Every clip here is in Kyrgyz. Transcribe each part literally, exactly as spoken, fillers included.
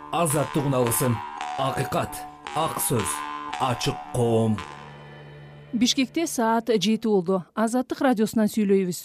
азаттык үналысын. Акыйкат, ак сөз, ачык коом. Бишкекте саат жети болду. Азаттык радиосунан сүйлөйбүз.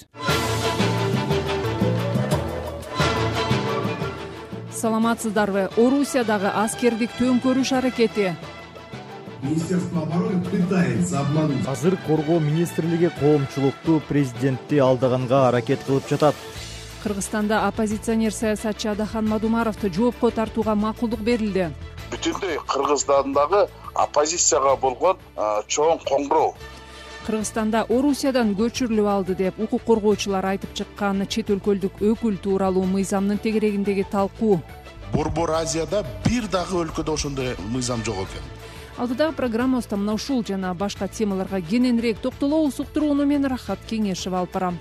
Саламатсыздарбы? Орусиядагы аскердик төңкөрүш аракети. Министерство обороны пытается обмануть. Азыр Коргоо министрлиги коомчулукту президентти алдаганга аракет кылып жатат. Кыргызстанда оппозиционер саясатчы Адахан Мадумаровду жоопко тартууга макулдук берилди. Бүтүндөй Кыргызстандагы оппозицияга болгон чоң коңгуроо. Кыргызстанда Орусиядан көчүрүлүп алды деп укук коргоочулар айтып чыккан чет өлкөлүк өкүл тууралуу мыйзамдын тегерегиндеги талкуу. Борбор Азияда бир дагы өлкөдө ошондой мыйзам жок экен. Алдыдагы программабызда мына ушул жана башка темаларга кененирээк токтолобуз. Уктурууну мен Рахат Кеңешева алып барам.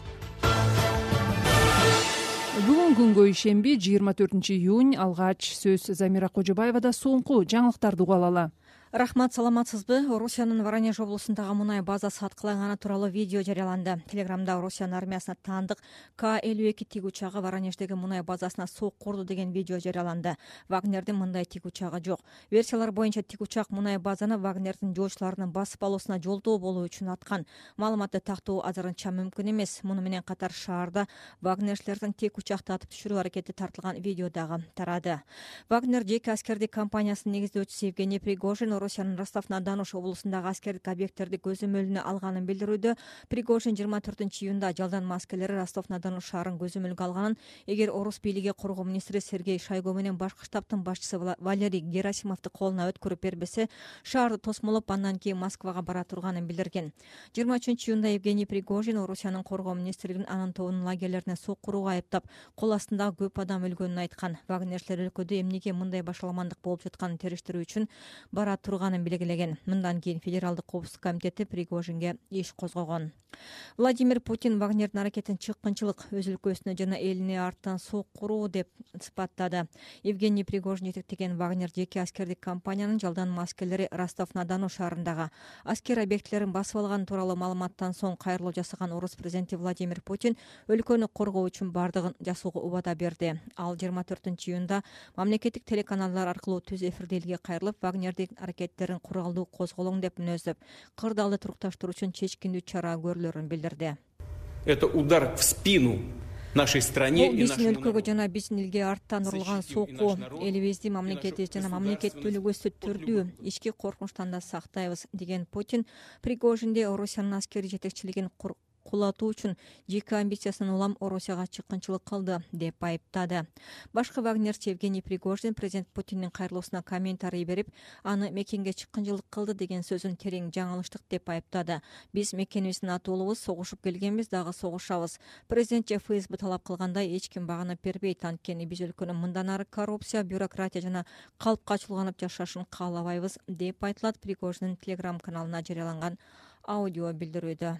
Бүгүн күнгө ишемби жыйырма төртүнчү июнь. Алгач сөз Замира Кожобаевада. Соңку жаңылыктарды угуп алалы. Рахмат, саламатсызбы? Орусиянын Воронеж облусундагы мунай базасы аткыланганы тууралуу видео жарыяланды. Телеграмда Орусиянын армиясына таандык К элүү эки тик учагы Воронеждеги мунай базасына сок курду деген видео жарыяланды. Вагнердин мындай тик учагы жок. Версиялар боюнча тик учак мунай базаны Вагнердин жоочуларынын басып алуусуна жолдоо болуу үчүн аткан. Маалыматты тактоо азырынча мүмкүн эмес. Муну менен катар шаарда вагнерчилердин тик учакты атып түшүрүү аракети тартылган видео дагы тарады. Вагнер жеке аскердик компаниясынын негиздөөчүсү Евгений Пригожин Орусиянын Ростов-на-Дону облусундагы аскердик объекттерди көзөмөлүнө алганын билдирүүдө. Пригожин жыйырма төртүнчү июнда жалданма аскерлери Ростов-на-Дону шаарын көзөмөлгө алганын, эгер орус бийлиги коргоо министри Сергей Шойгу менен башкы штабтын башчысы Валерий Герасимовду колуна өткөрүп бербесе, шаарды тосмолоп андан кийин Москвага бара турганын билдирген. жыйырма үчүнчү июнда Евгений Пригожин Орусиянын коргоо министрлигин анын тобунун лагерлерине сок курууга айыптап, кол астындагы көп адам өлгөнүн айткан. Вагнерчилер өлкөдө эмнеге мындай башаламандык болуп жатканын териштирүү үчүн бара турганын белгилеген. Мындан кийин Федералдык коопсуздук комитети Пригожинге иш козгогон. Владимир Путин Вагнердин аракетин чыккынчылык, өз өлкөсүнө жана элине арттан сок куруу деп сыпаттады. Евгений Пригожин жетектеген Вагнер жеке аскердик компаниянын жалданма аскерлери Ростов-на-Дону шаарындагы аскер объектилерин басып алган тууралуу маалыматтан соң кайрылуу жасаган орус президенти Владимир Путин өлкөнү коргоо үчүн бардыгын жасоого убада берди. Ал жыйырма төртүнчү июнда мамлекеттик телеканалдар аркылуу түз эфирде элге кайрылып, Вагнердин аракеттерин куралдуу козголоң деп мүнөздөп, кырдаалды турукташтыруу үчүн чечкиндүү чара көрүлөрүн билдирди. Это удар в спину нашей стране и нашему народу. Биздин өлкөгө жана биздин элге арттан урулган сокку, элибизди, мамлекетибизди жана мамлекеттүүлүгүбүздү түрдүү ички коркунучтан да сактайбыз деген Путин Пригожинди Орусиянын аскери жетекчилигин кулатуу үчүн жеке амбициясын улам Орусияга чыккынчылык кылды деп айыптады. Башкы вагнерчи Евгений Пригожин президент Путиндин кайрылуусуна комментарий берип, аны мекенге чыккынчылык кылды деген сөзүн терең жаңылыштык деп айыптады. Биз мекенибиздин атуулубуз, согушуп келгенбиз, дагы согушабыз. Президент эф эс бэ талап кылгандай эч ким багынып бербейт, анткени биз өлкөнүн мындан ары коррупция, бюрократия жана калпка чулганып жашашын каалабайбыз деп айтылат Пригожиндин телеграм каналына жарыяланган аудио билдирүүдө.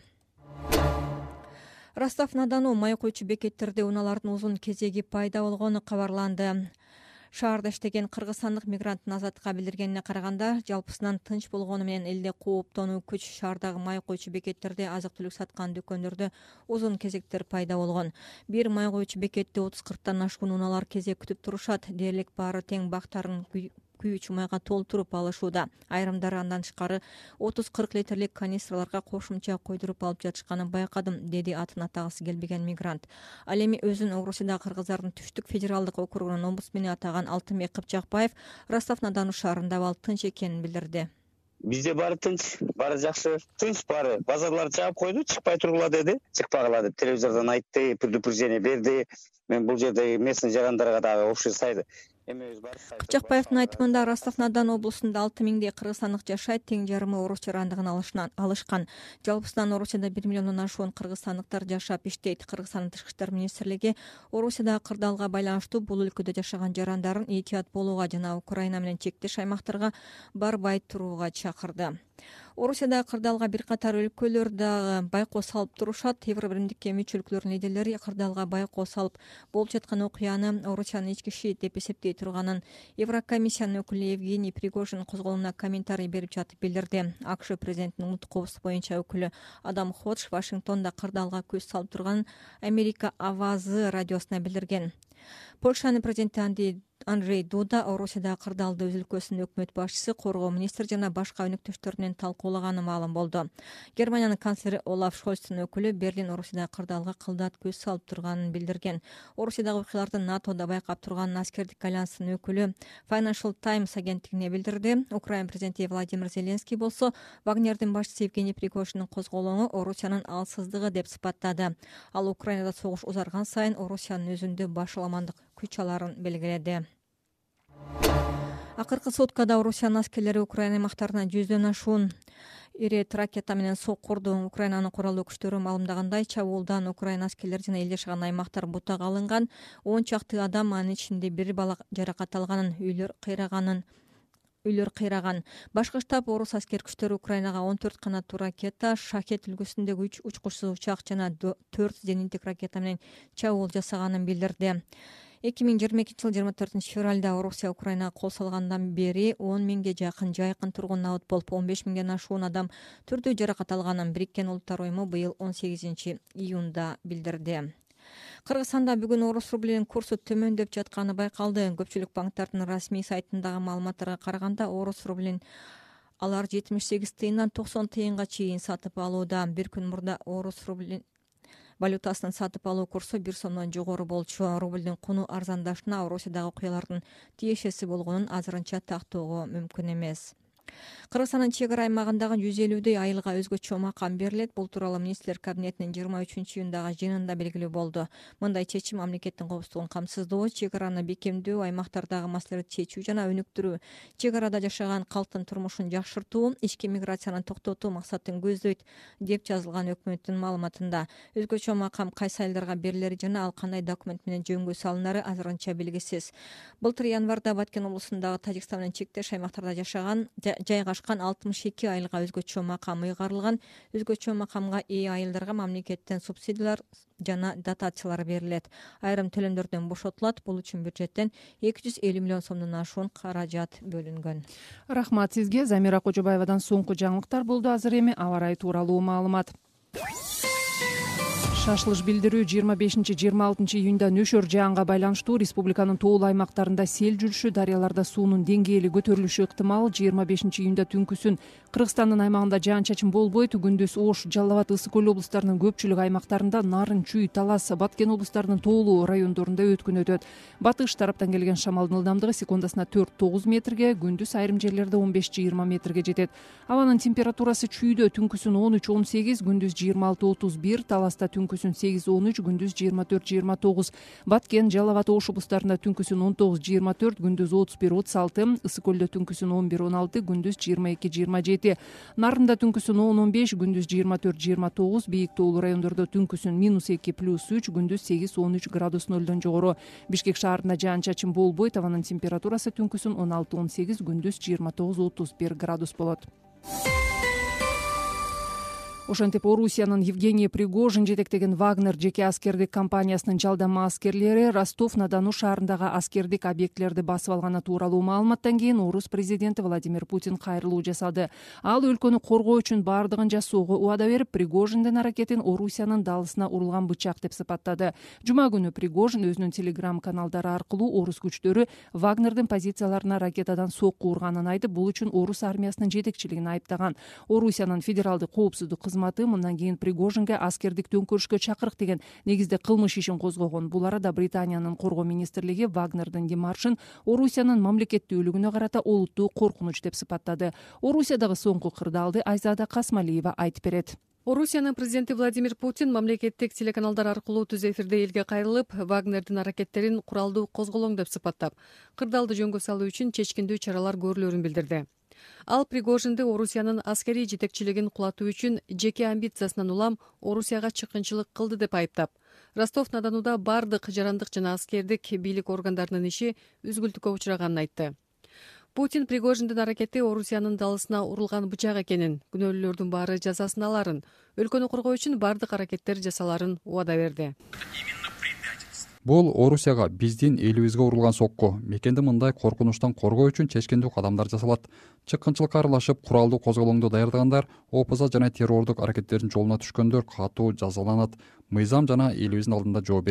Ростов-на-Дону май куючу бекеттерде унаалардын узун кезеги пайда болгону кабарланды. Шаарда иштеген кыргызстандык мигранттын Азаттыкка билдиргенине караганда, жалпысынан тынч болгону менен элде кооптонуу күч шаардагы май куючу бекеттерде азык-түлүк саткан дүкөндөрдө узун кезектер пайда болгон. Бир май куючу бекетте отуз кырктан ашкан унаалар кезек күтүп турушат. Дээрлик баары тең бактарын күйүүчү майга толтуруп алышууда. Айрымдары андан тышкары отуз кырк литрлик канистраларга кошумча койдуруп алып жатышканын байкадым, деди атын атагысы келбеген мигрант. Ал эми өзүн Орусиядагы кыргыздардын түштүк федералдык округунун омбудсмени атаган Алтынбек Кыпчакбаев Ростов-на-Дону шаарында ал тынч экенин билдирди. Бизде баары тынч, баары жакшы, тынч баары. Базарлар жаап койду, чыкпай тургула деди. Чыкпагыла деп телевизордон айтты, предупреждение берди. Мен бул жерде местный жарандарга дагы общий сайды. Кыпчакбаевдин айтымында Ростов-на-Дону облусунда алты миңдей кыргызстандык жашайт, тең жарымы орус жарандыгын алышкан. Жалпысынан Орусияда бир миллиондон ашуун кыргызстандыктар жашап иштейт. Кыргызстандын тышкы иштер министрлиги Орусиядагы кырдаалга байланыштуу бул өлкөдө жашаган жарандарын этият болууга жана Украина менен чектеш аймактарга барбай турууга чакырды. Орусиядагы кырдаалга бир катар өлкөлөр дагы байкоо салып турушат. Евробиримдикке мүчө өлкөлөрдүн лидерлери кырдаалга байкоо салып болуп жаткан окуяны Орусиянын ички иши деп эсептей турганын Еврокомиссиянын өкүлү Евгений Пригожин козголуна комментарий берип жатып билдирди. АКШ президентинин улуттук коопсуздук боюнча өкүлү Адам Ходж Вашингтонда кырдаалга көз салып турганын Америка Авазы радиосуна билдирген. Польшанын президенти Андрей Дуда Орусияда кырдаалды өз өлкөсүнүн өкмөт башчысы, коргоо министри жана башка өнөктөштөрүнөн талкуулаганы маалым болду. Германиянын канцлери Олаф Шольцтун өкүлү Берлин Орусияда кырдаалга кылдат көз салып турганын билдирген. Орусиядагы окуяларды НАТОда байкап турган аскердик альянстын өкүлү Financial Times агенттигине билдирди. Украина президенти Владимир Зеленский болсо Вагнердин башчысы Евгений Пригожиндин козголоңу Орусиянын алсыздыгы деп сыпаттады. Ал Украинада согуш узарган сайын Орусиянын өзүндө башаламандык күч аларын белгиледи. Акыркы суткада Орусиянын аскерлери Украина аймактарына жүздөн ашуун ири ракета менен соккурду. Украинанын куралдуу күчтөрү маалымдагандай, чабуулдан Украина аскерлери жана эл жашаган аймактар бутага алынган. он чакты адам, анын ичинде бир бала жаракат алганын, үйлөр кыйраганын үйлөр кыйраган. Башкы штаб орус аскер күчтөрү Украинага он төрт канаттуу ракета, Шахет үлгүсүндөгү үч учкучсуз учак жана төрт зениттик ракета менен чабуул жасаганын билдирди. эки миң жыйырма экинчи жыл жыйырма төртүнчү февралда Орусия Украинага кол салгандан бери он миңге жакын жайкын тургун абад болуп, он беш миңден ашуун адам түрдүү жаракат алганын Бириккен Улуттар уюму быйыл он сегизинчи июнда билдирди. Кыргызстанда бүгүн орус рублинин курсу төмөндөп жатканы байкалды. Көпчүлүк банктардын расмий сайтындагы маалыматтарга караганда, орус рублин алар жетимиш сегиз тыйындан токсон тыйынга чейин сатып алууда. Бир күн мурда орус рублин валютасынын сатып алуу курсу бир сомдон жогору болчу. Рублдин куну арзандашына Орусиядагы окуялардын тиешеси болгонун азырынча тактоого мүмкүн эмес. Кыргызстандын чек ара аймагындагы жүз элүүдөй айылга өзгөчө макам берилет. Бул тууралуу министрлер кабинетинин жыйырма үчүнчү июндагы жыйынында белгилүү болду. Мындай чечим мамлекеттин коопсуздугун камсыздоо, чек араны бекемдөө, аймактардагы маселелерди чечүү жана өнүктүрүү, чек арада жашаган калктын турмушун жакшыртуу, ички миграцияны токтотуу максатын көздөйт деп жазылган өкмөттүн маалыматында. Өзгөчө макам кайсы айылдарга берилери жана ал кандай документ менен жөнгө салынары азырынча белгисиз. Былтыр январда Баткен облусундагы Тажикстан менен чектеш аймактарда жашаган жайгашкан алтымыш эки айылга өзгөчө макам ыйгарылган. Өзгөчө макамга ээ айылдарга мамлекеттен субсидиялар жана дотациялар берилет. Айрым төлөмдөрдөн бошотулат. Бул үчүн бюджеттен эки жүз элүү миллион сомдон ашуун каражат бөлүнгөн. Рахмат сизге. Замира Кожобаевадан соңку жаңылыктар болду. Азыр эми аба ырайы тууралуу маалымат. Шашылыш билдирүү жыйырма бешинчи жыйырма алтынчы июнда нөшөр жаанга байланыштуу республиканын тоолуу аймактарында сел жүрүшү, дарыяларда суунун деңгээли көтөрүлүшү ыктымал. жыйырма бешинчи июнда түнкүсүн Кыргызстандын аймагында жаан-чачын болбойт. Күндүз Ош, Жалал Абад, Ысык Көл облустарынын көпчүлүк аймактарында, Нарын, Чүй, Талас, Баткен облустарынын тоолуу райондорунда өткүн өтөт. Батыш тараптан келген шамалдын ылдамдыгы секундасына төрт тогуз метрге, күндүз айрым жерлерде он беш жыйырма метрге жетет. Абанын температурасы Чүйдө түнкүсүн он үч он сегиз, күндүз жыйырма алты отуз бир, Таласта түнкүсүн сегиз он үч, күндүз жыйырма төрт жыйырма тогуз. Баткен, Жалал Абад, Ош облустарында түнкүсүн он тогуз жыйырма төрт, күндүз отуз бир отуз алты, Ысык Көлдө түнкүсүн он бир он алты, күндүз жыйырма эки жыйырма жети. Нарында түнкүсүн он он беш, күндүз жыйырма төрт жыйырма тогуз, бийик тоолуу райондордо түнкүсүн минус эки плюс үч, күндүз сегиз он үч градус нөлдөн жогору. Бишкек шаарында жаан-чачын болбойт. Абанын температурасы түнкүсүн он алты он сегиз, күндүз жыйырма тогуз отуз бир градус болот. Ошентип Орусиянын Евгений Пригожин жетектеген Вагнер жеке аскердик компаниясынын жалдама аскерлери Ростов-на-Дону шаарындагы аскердик объектилерди басып алганы тууралуу маалыматтан кийин орус президенти Владимир Путин кайрылуу жасады. Ал өлкөнү коргоо үчүн бардыгын жасоого убада берип, Пригожиндин аракетин Орусиянын далысына урулган бычак деп сыпаттады. Жума күнү Пригожин өзүнүн телеграм каналдары аркылуу орус күчтөрү Вагнердин позицияларына ракетадан сокку урганын айтып, бул үчүн орус армиясынын жетекчилигин айыптаган. Орусиянын федералдык коопсуздук мындан кийин Пригожинге аскердик төңкөрүшкө чакырык деген негизде кылмыш ишин козгогон. Бул арада Британиянын коргоо министрлиги Вагнердин демаршын Орусиянын мамлекеттүүлүгүнө карата олуттуу коркунуч деп сыпаттады. Орусиядагы соңку кырдаалды Айзада Касмалиева айтып берет. Орусиянын президенти Владимир Путин мамлекеттик телеканалдар аркылуу түз эфирде элге кайрылып, Вагнердин аракеттерин куралдуу козголоң деп сыпаттап, кырдаалды жөнгө салуу үчүн чечкиндүү чаралар көрүлөрүн билдирди. Ал Пригожинди Орусиянын аскерий жетекчилигин кулатуу үчүн жеке амбициясынан улам Орусияга чыккынчылык кылды деп айыптап, Ростов-на-Донуда бардык жарандык жана аскердик бийлик органдарынын иши үзгүлтүккө учраганын айтты. Путин Пригожиндин аракети Орусиянын далысына урулган бычак экенин, күнөөлүүлөрдүн баары жазасын аларын, өлкөнү коргоо үчүн бардык аракеттер жасаларын убада берди. Бул Орусияга биздин элибизге урулган сокку. Мекенди мындай коркунучтан коргоо үчүн чечкиндүү кадамдар жасалат. Чыккынчылыкка аралашып, куралдуу козголоңду даярдагандар, опуза жана террордук аракеттердин жолуна түшкөндөр катуу жазаланат. Мыйзам жана элибиздин алдында жооп берет.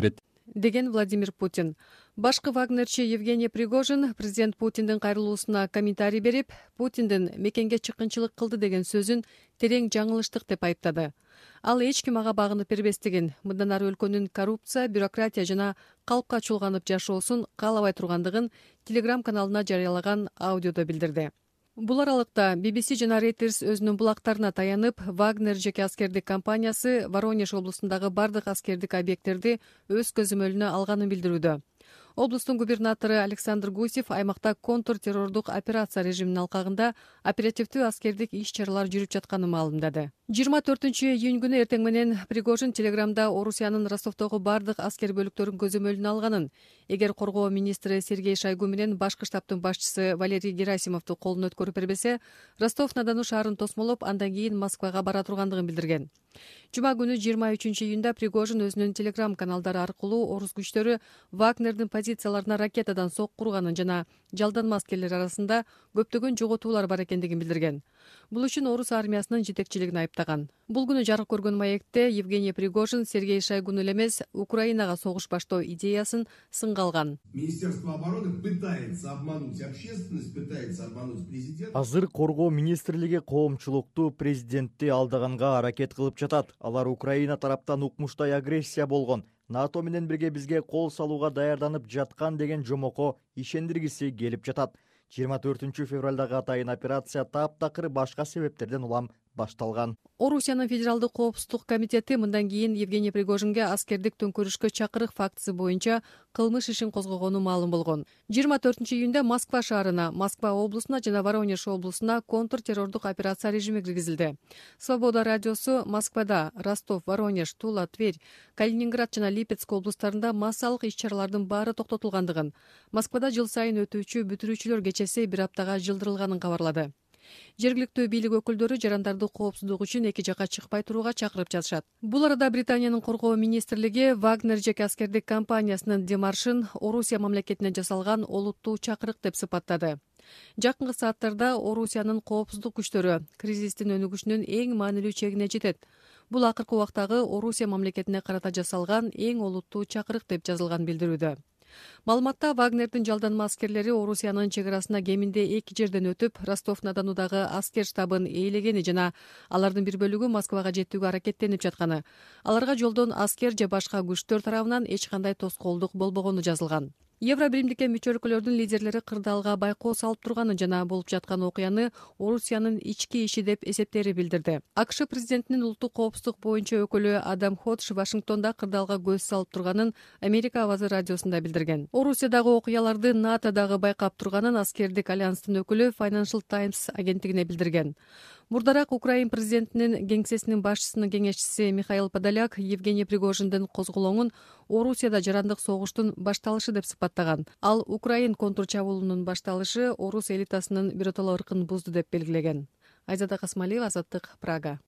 деген Владимир Путин. Башкы вагнерчи Евгений Пригожин президент Путиндин кайрылуусуна комментарий берип, Путиндин мекенге чыккынчылык кылды деген сөзүн терең жаңылыштык деп айыптады. Ал эч ким ага багынып бербестигин, мындан ары өлкөнүн коррупция, бюрократия жана калпка чулганып жашоосун каалабай тургандыгын Telegram каналына жарыялаган аудиодо билдирди. Бул аралыкта би би си жана Reuters өзүнүн булактарына таянып, Вагнер жеке аскердик компаниясы Воронеж облусундагы бардык аскердик объекттерди өз көзөмөлүнө алганын билдирүүдө. Облустун губернатору Александр Гусев аймакта контртеррордук операция режиминин алкагында оперативдүү аскердик иш-чаралар жүрүп жатканын маалымдады. жыйырма төртүнчү июнь күнү эртең менен Пригожин Телеграмда Орусиянын Ростовдогу бардык аскер бөлүктөрүн көзөмөлүнө алганын, эгер коргоо министри Сергей Шойгу менен башкы штабтын башчысы Валерий Герасимовду колдон өткөрүп бербесе, Ростов-на-Дону шаарын тосмолоп, андан кийин Москвага бара тургандыгын билдирген. Жума күнү жыйырма үчүнчү июнда Пригожин өзүнүн Telegram каналдары аркылуу орус күчтөрү Вагнердин позицияларына ракетадан сокку урганын жана жалданма аскерлер арасында көптөгөн жоготуулар бар экендигин билдирген. Бул үчүн орус армиясынын жетекчилигин айыптаган. Бул күнү жарык көргөн маекте Евгений Пригожин Сергей Шойгуну эле эмес, Украинага согуш баштоо идеясын сынга алган. Министерство обороны пытается обмануть общественность, пытается обмануть президента. Азыр коргоо министрлиги коомчулукту президентти алдаганга аракет кылып жатат. Алар Украина тараптан укмуштай агрессия болгон, НАТО менен бирге бизге кол салууга даярданып жаткан деген жомоко ишендиргиси келип жатат. жыйырма төртүнчү февралдагы атайын операция таптакыр башка себептерден улам башталган. Орусиянын федералдык коопсуздук комитети мындан кийин Евгений Пригожинге аскердик төңкөрүшкө чакырык фактысы боюнча кылмыш ишин козгогону маалым болгон. жыйырма төртүнчү июнда Москва шаарына, Москва облусуна жана Воронеж облусуна контртеррордук операция режими киргизилди. Свобода радиосу Москвада, Ростов, Воронеж, Тула, Тверь, Калининград жана Липецк облустарында массалык иш-чаралардын баары токтотулгандыгын, Москвада жыл сайын өтүүчү бүтүрүүчүлөр кечеси бир аптага жылдырылганын кабарлады. Жергиликтүү бийлик өкүлдөрү жарандарды коопсуздук үчүн эки жака чыкпай турууга чакырып жатышат. Бул арада Британиянын коргоо министрлиги Вагнер жеке аскердик компаниясынын демаршын Орусия мамлекетине жасалган олуттуу чакырык деп сыпаттады. Жакынкы сааттарда Орусиянын коопсуздук күчтөрү кризистин өнүгүшүнүн эң маанилүү чегине жетет. Бул акыркы убактагы Орусия мамлекетине карата жасалган эң олуттуу чакырык деп жазылган билдирүүдө. Маалыматта Вагнердин жалданма аскерлери Орусиянын чек арасына кеминде эки жерден өтүп, Ростов-на-Донудагы аскер штабын ээлегени жана алардын бир бөлүгү Москвага жетүүгө аракеттенип жатканы. Аларга жолдон аскер же башка күчтөр тарабынан эч кандай тоскоолдук болбогону жазылган. Евробиримдикке мүчө өлкөлөрдүн лидерлери кырдаалга байкоо салып турганын жана болуп жаткан окуяны Орусиянын ички иши деп эсептери билдирди. АКШ президентинин улуттук коопсуздук боюнча өкүлү Адам Ходж Вашингтонда кырдаалга көз салып турганын Америка авазы радиосунда билдирген. Орусиядагы окуяларды НАТОдагы байкап турганын аскердик альянстын өкүлү Financial Times агенттигине билдирген. Мурдараак Украин президентинин кеңсесинин башчысынын кеңешчиси Михаил Подоляк Евгений Пригожиндин козголоңун Орусияда жарандык согуштун башталышы деп сыпаттаган. Ал Украин контрчабуулунун башталышы орус элитасынын биротоло ыркын бузду деп белгилеген. Айзада Касмалиева, Азаттык, Прага.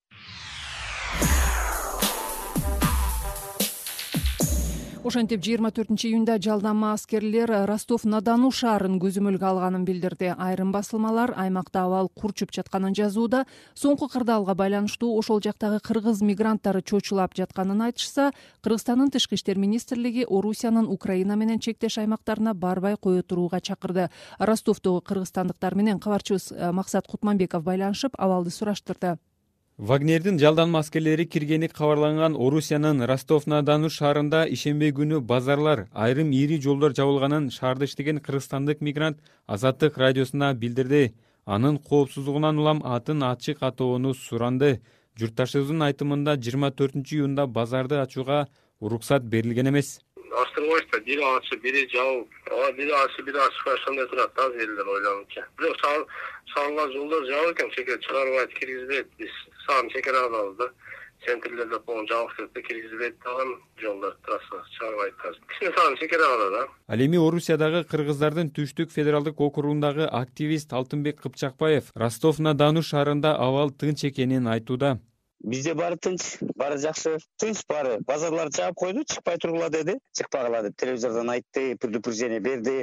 Ошентип жыйырма төртүнчү июнда жалданма аскерлер Ростов-на-Дону шаарын көзөмөлгө алганын билдирди. Айрым басылмалар аймакта абал курчуп жатканын жазууда, соңку кырдаалга байланыштуу ошол жактагы кыргыз мигранттары чочулап жатканын айтышса, Кыргызстандын тышкы иштер министрлиги Орусиянын Украина менен чектеш аймактарына барбай кое турууга чакырды. Ростовдогу кыргызстандыктар менен кабарчыбыз Максат Кутманбеков байланышып, абалды сураштырды. Вагнердин жалданма аскерлери киргени кабарланган Орусиянын Ростов-на-Дону шаарында ишемби күнү базарлар, айрым ири жолдор жабылганын шаарда иштеген кыргызстандык мигрант Азаттык радиосуна билдирди. Анын коопсуздугунан улам атын ачык атоону суранды. Журтташыбыздын айтымында жыйырма төртүнчү июнда базарды ачууга уруксат берилген эмес. Астырбайсыздар, бири ачып, бири жабып, бири ачып, бири ачпай ошондой турат да элдер ойлонумча. Бирок салынган жолдор жабык экен, чекер чыгарбайт, киргизбейт. Биз саам чекер алабыз да. Центрлерде болгон жабык деп киргизбейт дагы жолдор трасса чыгарбайт да. Кичине саам чекер алат да. Ал эми Орусиядагы кыргыздардын Түштүк федералдык округундагы активист Алтынбек Кыпчакбаев Ростов-на-Дону шаарында абал тынч экенин айтууда. Бизде баары тынч, баары жакшы, тынч баары. Базарларды жаап койду, чыкпай тургула деди. Чыкпагыла деп телевизордон айтты, предупреждение берди.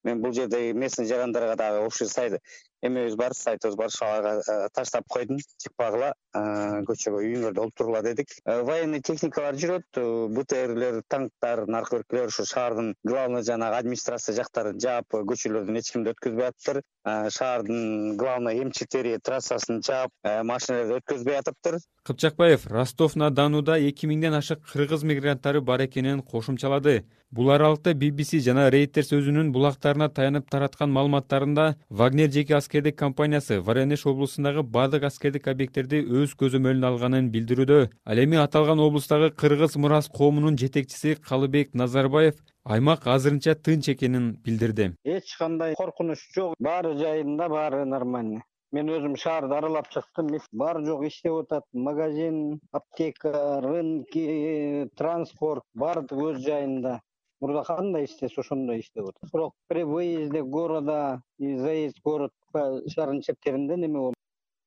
мен бул жердеги местный жарандарга дагы общий сайт эмебиз бар, сайтыбыз бар, шалага таштап койдум. Чыкпагыла, көчөгө үйүңөрдө олуп тургула дедик. Военный техникалар жүрөт, БТРлер, танктар, наркөбүркүлөр ушу шаардын главный жанагы администрация жактарын жаап, көчөлөрдөн эч кимди өткөзбөй атыптыр. Шаардын главный эмчектери трассасын жаап, машиналарды өткөзбөй атыптыр. Кыпчакбаев Ростов-на-Донуда эки миңден ашык кыргыз мигранттары бар экенин кошумчалады. Бул аралыкта би би си жана Reuters өзүнүн булактарына таянып тараткан маалыматтарында Вагнер жеке аскердик компаниясы Воронеж облусундагы бардык аскердик объекттерди өз көзөмөлүнө алганын билдирүүдө. Ал эми аталган облустагы кыргыз мурас коомунун жетекчиси Калыбек Назарбаев аймак азырынча тынч экенин билдирди. Эч кандай коркунуч жок, баары жайында, баары нормально. Мен өзүм шаарды аралап чыктым, баары жок иштеп атат. Магазин, аптека, рынки, транспорт баардыгы өз жайында. Мурда кандай иштесе ошондой иштеп атат. Бирок при выезде города и заезд город шаардын чептеринде неме болду.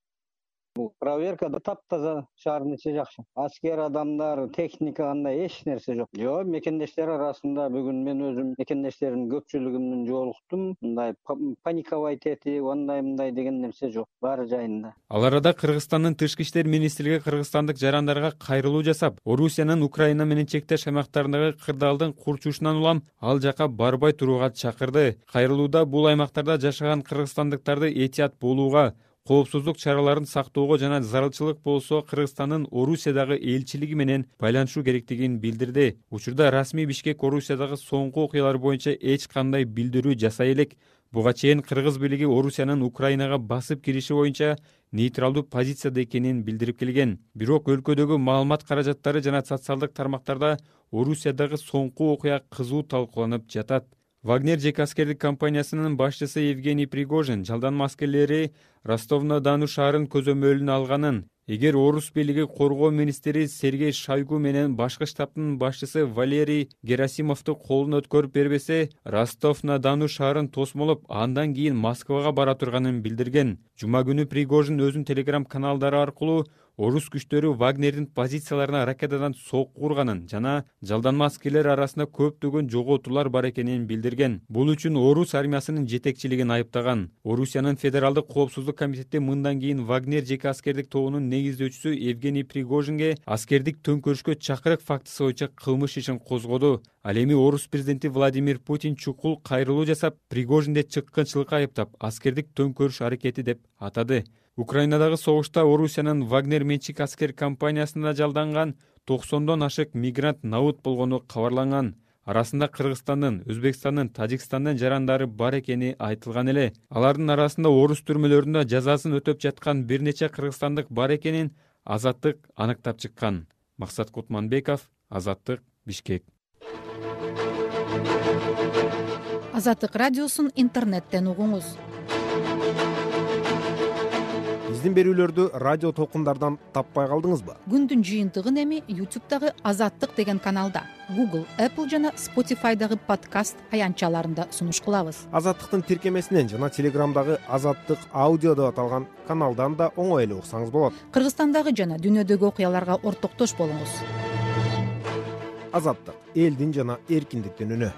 Проверка да таптаза, шаардын ичи жакшы. Аскер адамдар, техника кандай эч нерсе жок. Жок, мекендештер арасында бүгүн мен өзүм мекендештердин көпчүлүгү жолуктум. Мындай паниковать этип, андай мындай деген нерсе жок. Баары жайында. Ал арада Кыргызстандын тышкы иштер министрлиги кыргызстандык жарандарга кайрылуу жасап, Орусиянын Украина менен чектеш аймактарындагы кырдаалдын курчушунан улам ал жака барбай турууга чакырды. Кайрылууда бул аймактарда жашаган кыргызстандыктарды этият болууга, коопсуздук чараларын сактоого жана зарылчылык болсо Кыргызстандын Орусиядагы элчилиги менен байланышуу керектигин билдирди. Учурда расмий Бишкек Орусиядагы соңку окуялар боюнча эч кандай билдирүү жасай элек. Буга чейин кыргыз бийлиги Орусиянын Украинага басып кириши боюнча нейтралдуу позицияда экенин билдирип келген. Бирок өлкөдөгү маалымат каражаттары жана социалдык тармактарда Орусиядагы соңку окуя кызуу талкууланып жатат. Вагнер жеке аскердик компаниясынын башчысы Евгений Пригожин жалданма аскерлери Ростов-на-Дону шаарын көзөмөлүнө алганын, эгер орус бийлиги коргоо министри Сергей Шойгу менен башкы штабтын башчысы Валерий Герасимовду колуна өткөрүп бербесе, Ростов-на-Дону шаарын тосмолоп, андан кийин Москвага бара турганын билдирген. Жума күнү Пригожин өзүнүн телеграм каналдары аркылуу орус күчтөрү Вагнердин позицияларына ракетадан сокку урганын жана жалданма аскерлер арасында көптөгөн жоготуулар бар экенин билдирген. Бул үчүн орус армиясынын жетекчилигин айыптаган. Орусиянын федералдык коопсуздук комитети мындан кийин Вагнер жеке аскердик тобунун негиздөөчүсү Евгений Пригожинге аскердик төңкөрүшкө чакырык фактысы боюнча кылмыш ишин козгоду. Ал эми орус президенти Владимир Путин чукул кайрылуу жасап, Пригожинди чыккынчылыкка айыптап, аскердик төңкөрүш аракети деп атады. Украинадагы согушта Орусиянын Вагнер менчик аскер компаниясына жалданган токсондон ашык мигрант набыт болгону кабарланган. Арасында Кыргызстандын, Өзбекстандын, Тажикстандын жарандары бар экени айтылган эле. Алардын арасында орус түрмөлөрүндө жазасын өтөп жаткан бир нече кыргызстандык бар экенин Азаттык аныктап чыккан. Максат Кутманбеков, Азаттык, Бишкек. Азаттык радиосун интернеттен угуңуз. Биздин берүүлөрдү радио толкундардан таппай калдыңызбы? Күндүн жыйынтыгын эми YouTube'дагы Азаттык деген каналда, Google, Apple жана Spotify'дагы подкаст аянтчаларында сунуш кылабыз. Азаттыктын тиркемесинен жана Телеграмдагы Азаттык аудио деп аталган каналдан да оңой эле уксаңыз болот. Кыргызстандагы жана дүйнөдөгү окуяларга ортоктош болуңуз. Азаттык, элдин жана эркиндиктин үнү.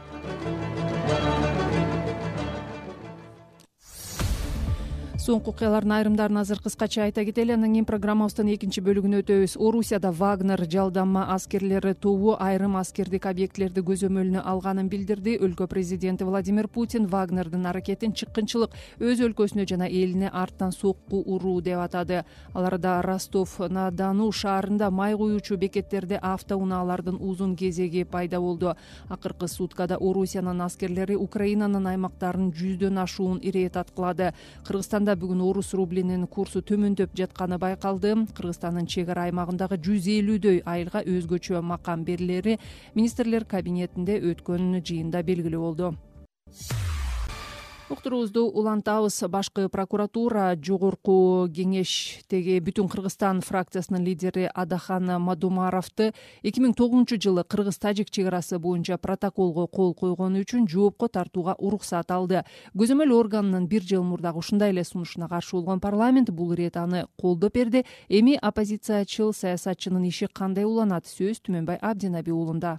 Соңку окуялардын айрымдарын азыр кыскача айта кетели. Андан кийин программабыздын экинчи бөлүгүнө өтөбүз. Орусияда Вагнер жалданма аскерлери тобу айрым аскердик объектилерди көзөмөлүнө алганын билдирди. Өлкө президенти Владимир Путин Вагнердин аракетин чыккынчылык, өз өлкөсүнө жана элине арттан сокку уруу деп атады. Аларда Ростов-на-Дону шаарында май куюучу бекеттерде автоунаалардын узун кезеги пайда болду. Акыркы суткада Орусиянын аскерлери Украинанын аймактарын жүздөн ашуун ирет аткылады. Кыргызстанда бүгүн орус рублинин курсу төмөндөп жатканы байкалды. Кыргызстандын чек ара аймагындагы жүз элүүдөй айылга өзгөчө макам берилери министрлер кабинетинде өткөн жыйында белгилүү болду. Уктуруубузду улантабыз. Башкы прокуратура жогорку кеңештеги Бүтүн Кыргызстан фракциясынын лидери Адахан Мадумаровду эки миң тогузунчу жылы Кыргыз-Тажик чек арасы боюнча протоколго кол койгону үчүн жоопко тартууга уруксат алды. Көзөмөл органынын бир жыл мурдагы ушундай эле сунушуна каршы болгон парламент бул ирет аны колдоп берди. Эми оппозициячыл саясатчынын иши кандай уланат? Сөз Түмөнбай Абдинаби уулунда.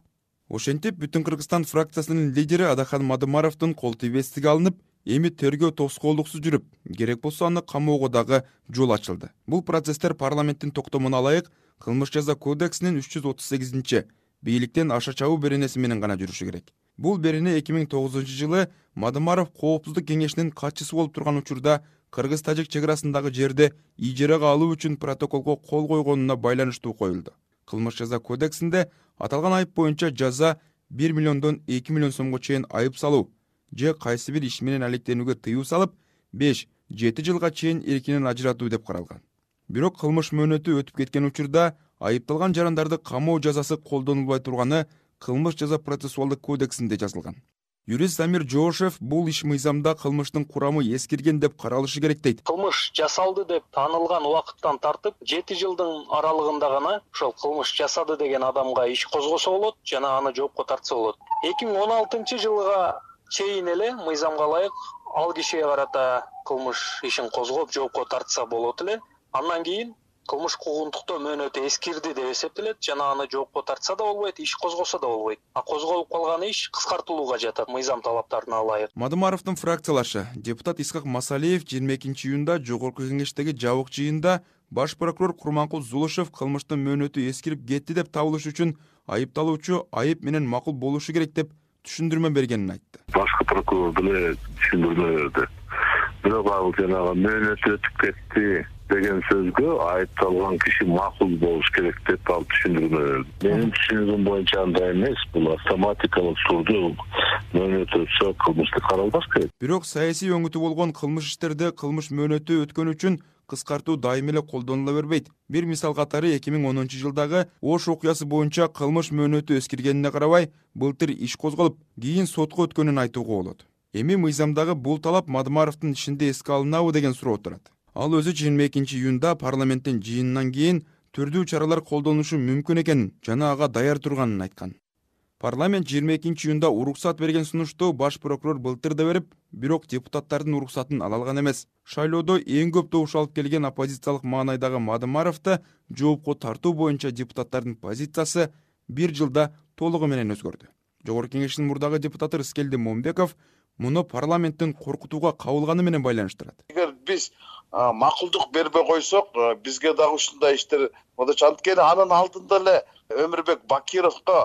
Ошентип Бүтүн Кыргызстан фракциясынын лидери Адахан Мадымаровдун кол тийбестиги алынып, эми тергөө тоскоолдуксуз жүрүп, керек болсо аны камоого дагы жол ачылды. Бул процесстер парламенттин токтомуна ылайык Кылмыш жаза кодексинин үч жүз отуз сегизинчи бийликтен аша чабуу беренеси менен гана жүрүшү керек. Бул берене эки миң тогузунчу жылы Мадымаров Коопсуздук кеңешинин катчысы болуп турган учурда кыргыз-тажик чек арасындагы жерди ижарага алуу үчүн протоколго кол койгонуна байланыштуу коюлду. Кылмыш жаза кодексинде аталган айып боюнча жаза бир миллиондон эки миллион сомго чейин айып салуу же кайсы бир иш менен алектенүүгө тыюу салып, беш жети жылга чейин эркинен ажыратуу деп каралган. Бирок кылмыш мөөнөтү өтүп кеткен учурда айыпталган жарандарды камоо жазасы колдонулбай турганы Кылмыш жаза процессуалдык кодексинде жазылган. Юрист Амир Жоошев бул иш мыйзамда кылмыштын курамы эскирген деп каралышы керек дейт. Кылмыш жасалды деп таанылган убакыттан тартып жети жылдын аралыгында гана ошол кылмыш жасады деген адамга иш козгосо болот жана аны жоопко тартса болот. эки миң он алтынчы жылга чейин эле мыйзамга ылайык ал кишиге карата кылмыш ишин козгоп жоопко тартса болот эле. Андан кийин кылмыш куугунтуктоо мөөнөтү эскирди деп эсептелет жана аны жоопко тартса да болбойт, иш козгосо да болбойт. А козголуп калган иш кыскартылууга жатат мыйзам талаптарына ылайык. Мадымаровдун фракциялашы депутат Исхак Масалиев жыйырма экинчи июнда Жогорку кеңештеги жабык жыйында баш прокурор Курманкул Зулушев кылмыштын мөөнөтү эскирип кетти деп табылыш үчүн айыпталуучу айып менен макул болушу керек деп түшүндүрмө бергенин айтты. Башкы прокурор деле түшүндүрмө берди. Бирок ал жанагы мөөнөтү өтүп кетти деген сөзгө айыпталган киши макул болуш керек деп ал түшүндүрмө берди. Менин түшүнүгүм боюнча андай эмес, бул автоматикалык турдуу мөөнөт өтсө кылмышты каралбаш керек. Бирок саясий өңүтү болгон кылмыш иштерде кылмыш мөөнөтү өткөн үчүн кыскартуу дайым эле колдонула бербейт. Бир мисал катары эки миң онунчу жылдагы Ош окуясы боюнча кылмыш мөөнөтү эскиргенине карабай, былтыр иш козголуп, кийин сотко өткөнүн айтууга болот. Эми мыйзамдагы бул талап Мадымаровдун ишинде эске алынабы деген суроо турат. Ал өзү жыйырма экинчи июнда парламенттин жыйынынан кийин түрдүү чаралар колдонушу мүмкүн экенин жана ага даяр турганын айткан. Парламент жыйырма экинчи июнда уруксат берген сунушту баш прокурор былтыр да берип, бирок депутаттардын уруксатын ала алган эмес. Шайлоодо эң көп добуш алып келген оппозициялык маанайдагы Мадымаровду жоопко тартуу боюнча депутаттардын позициясы бир жылда толугу менен өзгөрдү. Жогорку кеңештин мурдагы депутаты Рыскелди Момбеков муну парламенттин коркутууга кабылганы менен байланыштырат. Эгер биз макулдук бербей койсок, бизге дагы ушундай иштер болот. Анткени анын алдында эле Өмүрбек Бакировго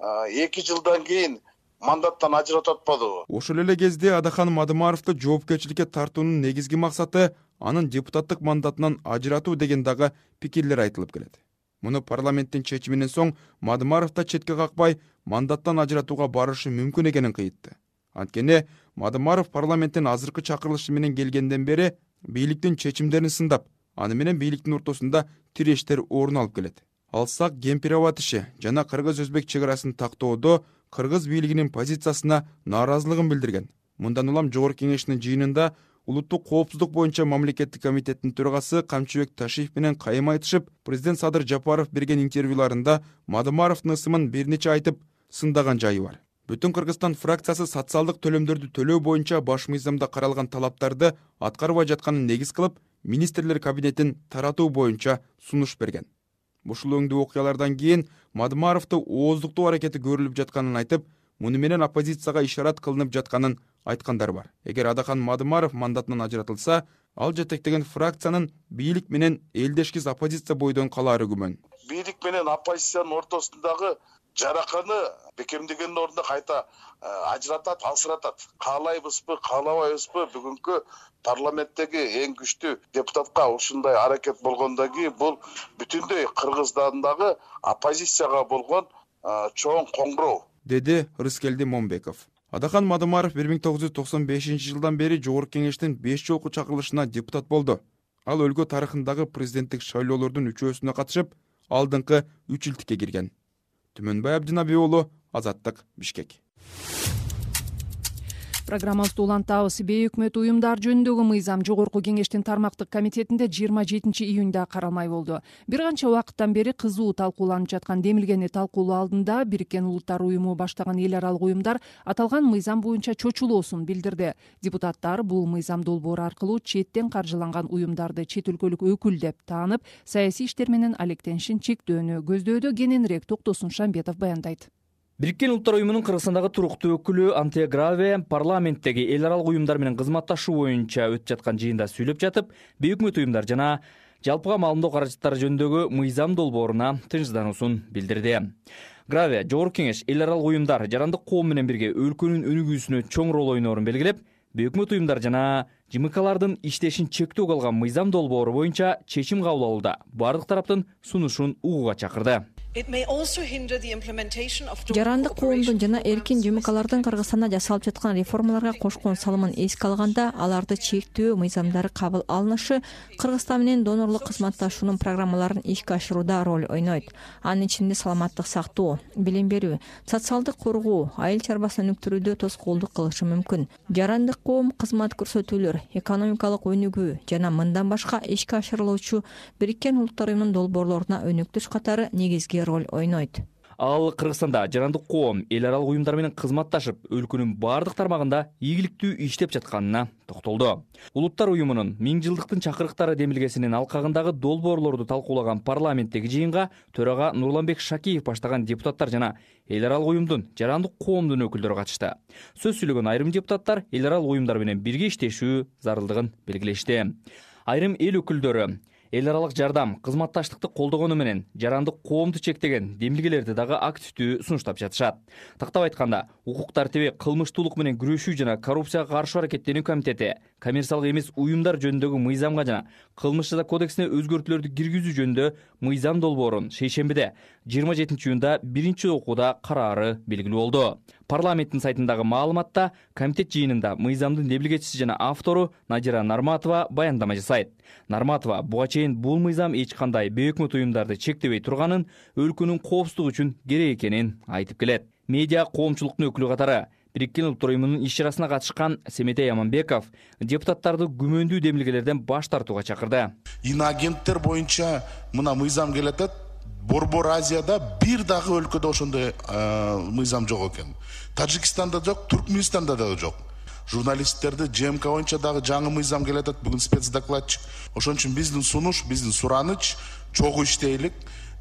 эки жылдан кийин мандаттан ажыратып атпадыбы? Ошол эле кезде Адахан Мадымаровду жоопкерчиликке тартуунун негизги максаты анын депутаттык мандатынан ажыратуу деген дагы пикирлер айтылып келет. Муну парламенттин чечиминен соң Мадымаров да четке какпай мандаттан ажыратууга барышы мүмкүн экенин кыйтты. Анткени Мадымаров парламенттин азыркы чакырылышы менен келгенден бери бийликтин чечимдерин сындап, аны менен бийликтин ортосунда тирештер орун алып келет. Алсак Кемпирабад иши жана кыргыз-өзбек чек арасын тактоодо кыргыз бийлигинин позициясына нааразылыгын билдирген. Мындан улам Жогорку кеңештин жыйынында улуттук коопсуздук боюнча мамлекеттик комитеттин төрагасы Камчыбек Ташиев менен кайым айтышып, президент Садыр Жапаров берген интервьюларында Мадымаровдун ысымын бир нече айтып сындаган жайы бар. Бүтүн Кыргызстан фракциясы социалдык төлөмдөрдү төлөө боюнча баш мыйзамда каралган талаптарды аткарбай жатканын негиз кылып, министрлер кабинетин таратуу боюнча сунуш берген. Ушул өңдүү окуялардан кийин Мадымаровду ооздуктоо аракети көрүлүп жатканын айтып, муну менен оппозицияга ишарат кылынып жатканын айткандар бар. Эгер Адахан Мадымаров мандатынан ажыратылса, ал жетектеген фракциянын бийлик менен элдешкиз оппозиция бойдон калаары күмөн. Бийлик менен оппозициянын ортосундагы жараканы бекемдегендин ордуна кайта ажыратат, алсыратат. Каалайбызбы, каалабайбызбы, бүгүнкү парламенттеги эң күчтүү депутатка ушундай аракет болгондон кийин бул бүтүндөй Кыргызстандагы оппозицияга болгон чоң коңгуроо, деди Рыскелди Момбеков. Адахан Мадымаров бир миң тогуз жүз токсон бешинчи жылдан бери Жогорку кеңештин беш жолку чакырылышына депутат болду. Ал өлкө тарыхындагы президенттик шайлоолордун үчөөсүнө катышып, алдыңкы үч илтикке кирген. Түмөнбай Абдинаби уулу, Азаттык, Бишкек. Программабызды улантабыз. Бейөкмөт уюмдар жөнүндөгү мыйзам Жогорку кеңештин тармактык комитетинде жыйырма жетинчи июнда каралмай болду. Бир канча убакыттан бери кызуу талкууланып жаткан демилгени талкуулоо алдында Бириккен Улуттар уюму баштаган эл аралык уюмдар аталган мыйзам боюнча чочулоосун билдирди. Депутаттар бул мыйзам долбоору аркылуу четтен каржыланган уюмдарды чет өлкөлүк өкүл деп таанып, саясий иштер менен алектенишин чектөөнү көздөдө. Кененирээк Токтосун Шамбетов баяндайт. Бириккен Улуттар уюмунун Кыргызстандагы туруктуу өкүлү Антия Граве парламенттеги эл аралык уюмдар менен кызматташуу боюнча өтүп жаткан жыйында сүйлөп жатып, бейөкмөт уюмдар жана жалпыга маалымдоо каражаттары жөнүндөгү мыйзам долбооруна тынчсыздануусун билдирди. Граве Жогорку Кеңеш эл аралык уюмдар жарандык коом менен бирге өлкөнүн өнүгүүсүнө чоң роль ойноорун белгилеп, бейөкмөт уюмдар жана ЖМКлардын иштешин чектөөгө алган мыйзам долбоору боюнча чечим кабыл алууда бардык тараптын сунушун угууга чакырды. Жарандык коомдун жана эркин ЖМКлардын Кыргызстанда жасалып жаткан реформаларга кошкон салымын эске алганда, аларды чектөө мыйзамдары кабыл алынышы Кыргызстан менен донорлук кызматташуунун программаларын ишке ашырууда роль ойнойт. Анын ичинде саламаттык сактоо, билим берүү, социалдык коргоо, айыл чарбасын өнүктүрүүдө тоскоолдук кылышы мүмкүн. Жарандык коом кызмат көрсөтүүлөр, экономикалык өнүгүү жана мындан башка ишке ашырылуучу Бириккен Улуттар уюмунун долбоорлоруна өнүктүрүш катары негизги роль ойнойт. Ал Кыргызстанда жарандык коом эл аралык уюмдар менен кызматташып, өлкөнүн бардык тармагында ийгиликтүү иштеп жатканына токтолду. Улуттар уюмунун миң жылдыктын чакырыктары демилгесинин алкагындагы долбоорлорду талкуулаган парламенттеги жыйынга төрага Нурланбек Шакиев баштаган депутаттар жана эл аралык уюмдун жарандык коомдун өкүлдөрү катышты. Сөз сүйлөгөн айрым депутаттар эл аралык уюмдар менен бирге иштешүү зарылдыгын белгилешти. Айрым эл өкүлдөрү эл аралык жардам, кызматташтыкты колдогону менен жарандык коомду чектеген демилгелерди дагы активдүү сунуштап жатышат. Тактап айтканда, укук тартиби, кылмыштуулук менен күрөшүү жана коррупцияга каршы аракеттенүү комитети коммерциялык эмес уюмдар жөнүндөгү мыйзамга жана кылмыш жаза кодексине өзгөртүүлөрдү киргизүү жөнүндө мыйзам долбоорун шейшембиде жыйырма жетинчи июнда биринчи окууда караары белгилүү болду. Парламенттин сайтындагы маалыматта комитет жыйынында мыйзамдын демилгечиси жана автору Надира Нарматова баяндама жасайт. Нарматова буга чейин бул мыйзам эч кандай бейөкмөт уюмдарды чектебей турганын, өлкөнүн коопсуздугу үчүн керек экенин айтып келет. Медиа коомчулуктун өкүлү катары Бириккен Улуттар уюмунун иш чарасына катышкан Семетей Аманбеков депутаттарды күмөндүү демилгелерден баш тартууга чакырды. Иноагенттер боюнча мына мыйзам келатат. Борбор Азияда бир дагы өлкөдө ошондой мыйзам жок экен. Тажикстанда жок, Туркменистанда да жок. Журналисттерди ЖМК боюнча дагы жаңы мыйзам келатат. Бүгүн спецдокладчик. Ошон үчүн биздин сунуш, биздин сураныч чогуу иштейлик,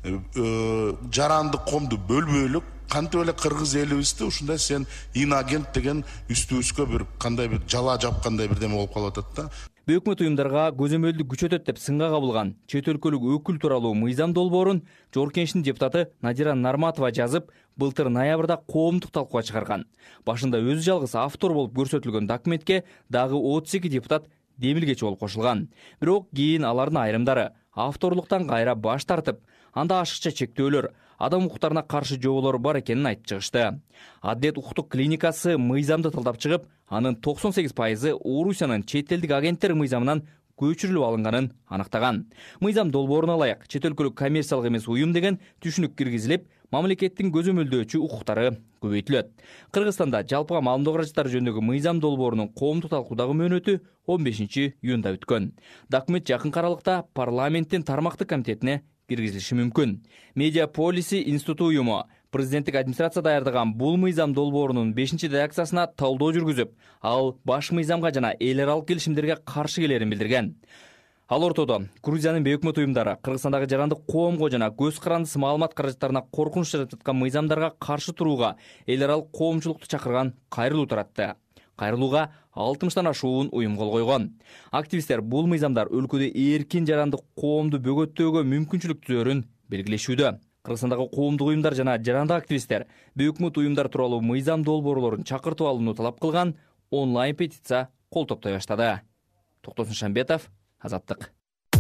жарандык коомду бөлбөйлүк, кантип эле кыргыз элибизди ушундай сен иноагент деген үстүбүзгө бир кандай бир жала жапкандай бирдеме болуп калып атат да. Бейөкмөт уюмдарга көзөмөлдү күчөтөт деп сынга кабылган чет өлкөлүк өкүл тууралуу мыйзам долбоорун Жогорку Кеңештин депутаты Надира Нарматова жазып, былтыр ноябрда коомдук талкууга чыгарган. Башында өзү жалгыз автор болуп көрсөтүлгөн документке дагы отуз эки депутат демилгечи болуп кошулган. Бирок кийин алардын айрымдары авторлуктан кайра баш тартып, анда ашыкча чектөөлөр, адам укуктарына каршы жоболор бар экенин айтып чыгышты. Адилет укуктук клиникасы мыйзамды тилдап чыгып, анын токсон сегиз пайызы Орусиянын чет элдик агенттер мыйзамынан көчүрүлүп алынганын аныктаган. Мыйзам долбооруна ылайык чет өлкөлүк коммерциялык эмес уюм деген түшүнүк киргизилип, мамлекеттин көзөмөлдөөчү укуктары көбөйтүлөт. Кыргызстанда жалпыга маалымдоо каражаттары жөнүндөгү мыйзам долбоорунун коомдук талкуудагы мөөнөтү он бешинчи июнда өткөн. Документ жакынкы аралыкта парламенттин тармактык комитетине киргизилиши мүмкүн. Медиа Policy институту уюму президенттик администрация даярдаган бул мыйзам долбоорунун бешинчи редакциясына талдоо жүргүзүп, ал баш мыйзамга жана эл аралык келишимдерге каршы келерин билдирген. Ал ортодо Грузиянын бейөкмөт уюмдары Кыргызстандагы жарандык коомго жана көз карандысыз маалымат каражаттарына коркунуч жаратып жаткан мыйзамдарга каршы турууга эл аралык коомчулукту чакырган кайрылуу таратты. Кайрылууга алтымыштан ашуун уюм кол койгон. Активисттер бул мыйзамдар өлкөдө эркин жарандык коомду бөгөттөөгө мүмкүнчүлүк түзөрүн белгилешүүдө. Кыргызстандагы коомдук уюмдар жана жарандык активисттер бейөкмөт уюмдар тууралуу мыйзам долбоорлорун чакыртып алууну талап кылган онлайн петиция кол топтой баштады. Токтосун Шамбетов, Азаттык.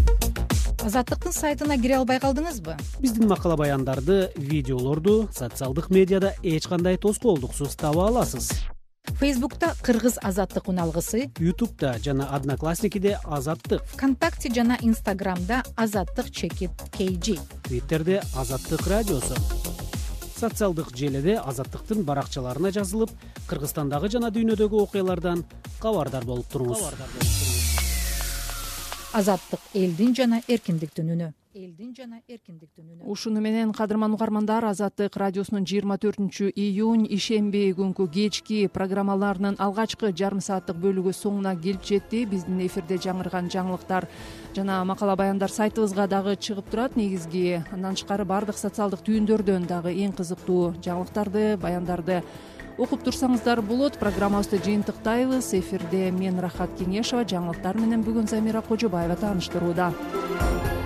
Азаттыктын сайтына кире албай калдыңызбы? Биздин макала баяндарды, видеолорду социалдык медиада эч кандай тоскоолдуксуз таба аласыз. Фейсбукта Кыргыз Азаттык уналгысы, Ютубта жана Одноклассникиде Азаттык, ВКонтакте жана Инстаграмда Азаттык чекит кей джи, Твиттерде Азаттык радиосу. Социалдык желеде Азаттыктын баракчаларына жазылып, Кыргызстандагы жана дүйнөдөгү окуялардан кабардар болуп туруңуз. Азаттык элдин жана эркиндиктин үнү. элдин жана эркиндиктин үнү. Ушуну менен кадырман угармандар, Азаттык радиосунун жыйырма төртүнчү июнь ишемби күнкү кечки программаларынын алгачкы жарым сааттык бөлүгү соңуна келип жетти. Биздин эфирде жаңырган жаңылыктар жана макала баяндар сайтыбызга дагы чыгып турат. Негизги андан тышкары баардык социалдык түйүндөрдөн дагы эң кызыктуу жаңылыктарды, баяндарды окуп турсаңыздар болот. Программабызды жыйынтыктайбыз. Эфирде мен Рахат Кеңешова, жаңылыктар менен бүгүн Замира Кожобаева тааныштырууда.